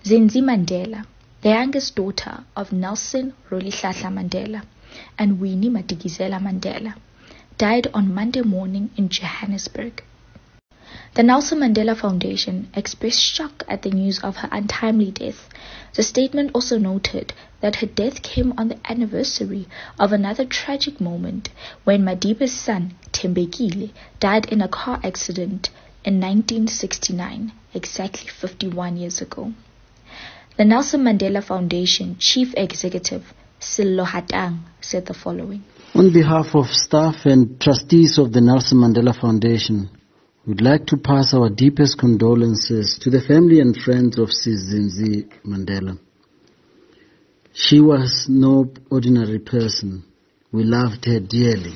Zinzi Mandela, the youngest daughter of Nelson Rolihlahla Mandela and Winnie Madikizela Mandela, died on Monday morning in Johannesburg. The Nelson Mandela Foundation expressed shock at the news of her untimely death. The statement also noted that her death came on the anniversary of another tragic moment when Madiba's son, Thembekile, died in a car accident in 1969, exactly 51 years ago. The Nelson Mandela Foundation Chief Executive, Sello Hatang, said the following. On behalf of staff and trustees of the Nelson Mandela Foundation, we'd like to pass our deepest condolences to the family and friends of Sis Zinzi Mandela. She was no ordinary person. We loved her dearly.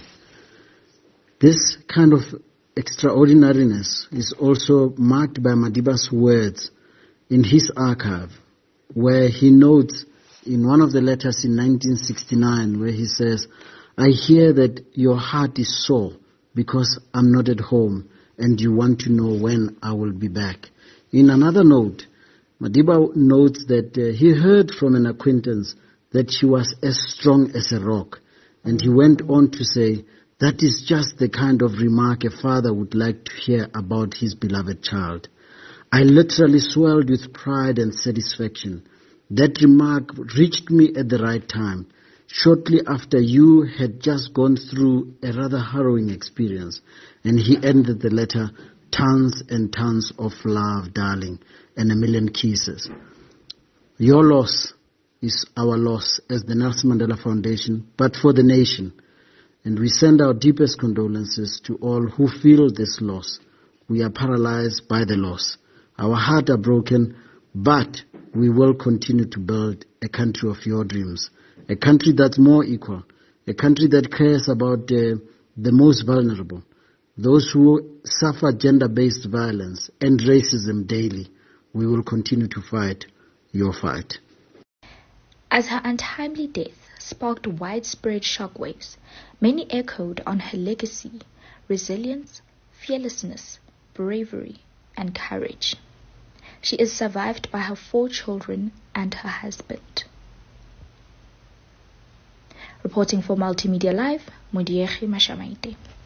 This kind of extraordinariness is also marked by Madiba's words in his archive, where he notes in one of the letters in 1969, where he says, "I hear that your heart is sore because I'm not at home and you want to know when I will be back." In another note, Madiba notes that he heard from an acquaintance that she was as strong as a rock, and he went on to say, "That is just the kind of remark a father would like to hear about his beloved child." I literally swelled with pride and satisfaction. That remark reached me at the right time, shortly after you had just gone through a rather harrowing experience. And he ended the letter, "Tons and tons of love, darling, and a million kisses." Your loss is our loss as the Nelson Mandela Foundation, but for the nation. And we send our deepest condolences to all who feel this loss. We are paralyzed by the loss. Our hearts are broken, but we will continue to build a country of your dreams, a country that's more equal, a country that cares about the most vulnerable, those who suffer gender-based violence and racism daily. We will continue to fight your fight. As her untimely death sparked widespread shockwaves, many echoed on her legacy, resilience, fearlessness, bravery, and courage. She is survived by her 4 children and her husband. Reporting for Multimedia Live, Modiegi Mashamaite.